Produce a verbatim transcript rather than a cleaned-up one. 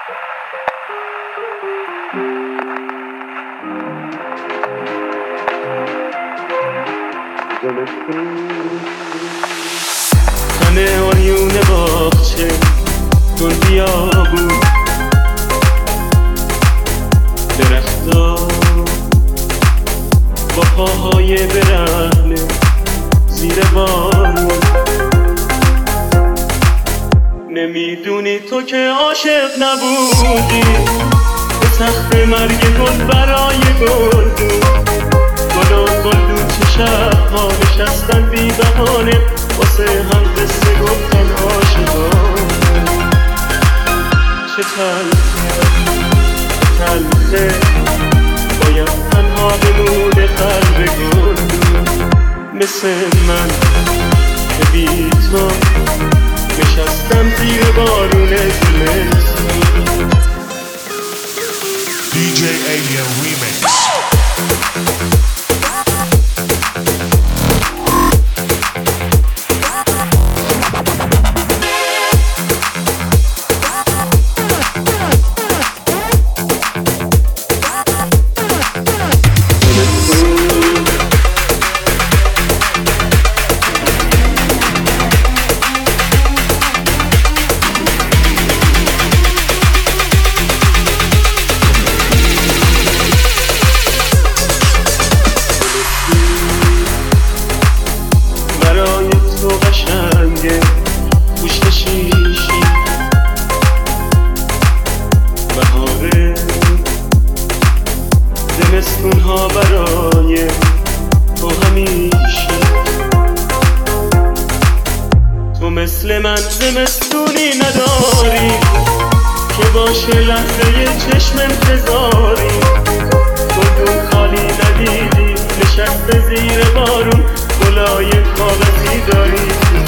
همه آریون باغچه دنیا بود، درختا با پاهای برهنه زیر بارون. نمیدونی تو که عاشق نبودی، به تخت مرگ گل برای گلدون. گل و گلدون چه شبها نشستن بی بهانه واسه هم قصه گفتن عاشقانه. چه تلخه تلخه باید تنها بمونه قلب گلدون، مثل من که بی تو نشستم زیر بارون زمستون. دی جی Alien Remix. زمستونها برای تو همیشه، تو مثل من زمستونی نداری که باشه لحظه چشم انتظاری. گلدون خالی ندیدی نشسته زیر بارون، گلای کاغذی داری